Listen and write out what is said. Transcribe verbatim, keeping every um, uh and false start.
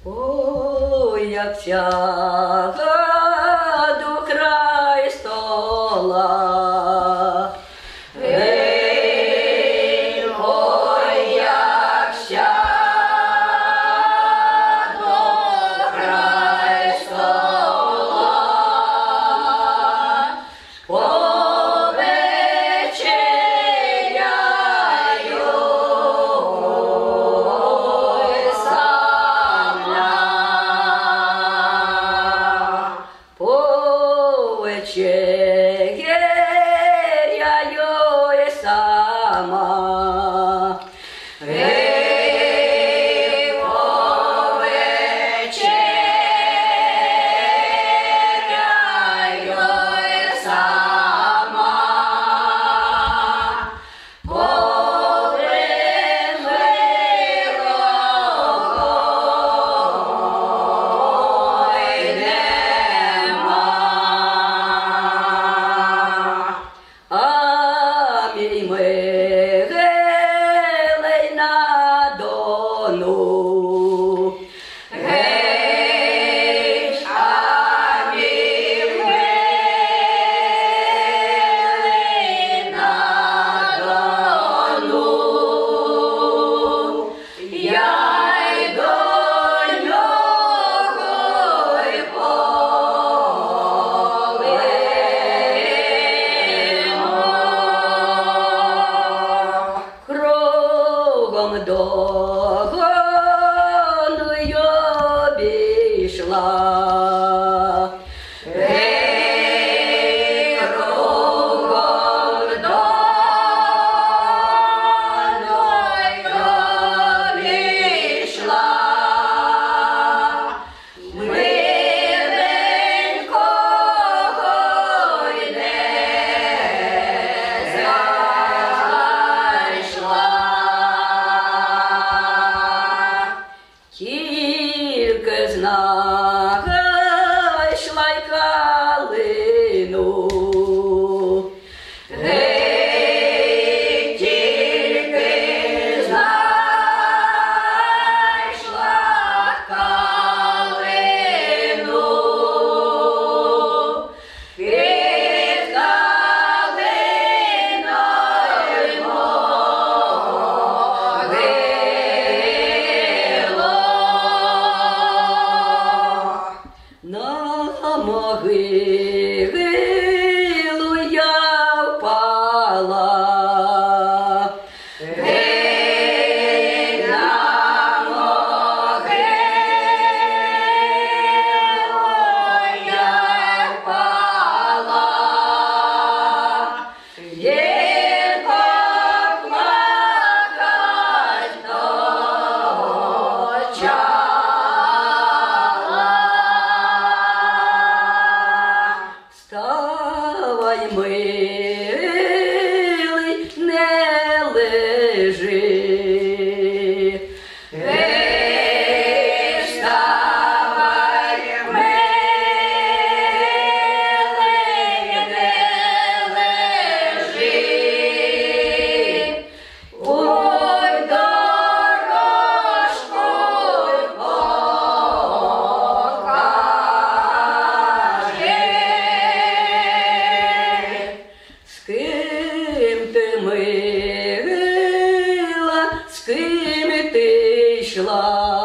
Ой, як сяга до край стола. Ей, ой, як сяга до край стола. Повечеряю сама. Повечеряю сама. Ей, повечеряю сама. Добре милого йдемо. А мій милий на Дону. Гей, а мій милий на Дону. Я й до нього й полину. Кругом Доною обійшла. Ей, кругом Доною обійшла. Миленького й не знайшла. Тільки знайшла й калину. Гей, тільки знайшла калину. Під калиною могилу. На могилу я впала. Гей, на могилу я впала. Їй поплакать почала. Вставай, милий, не лежи. Ей, вставай, милий, не лежи. Ой, дорожку покажи. З ким ти мила, з ким ти йшла?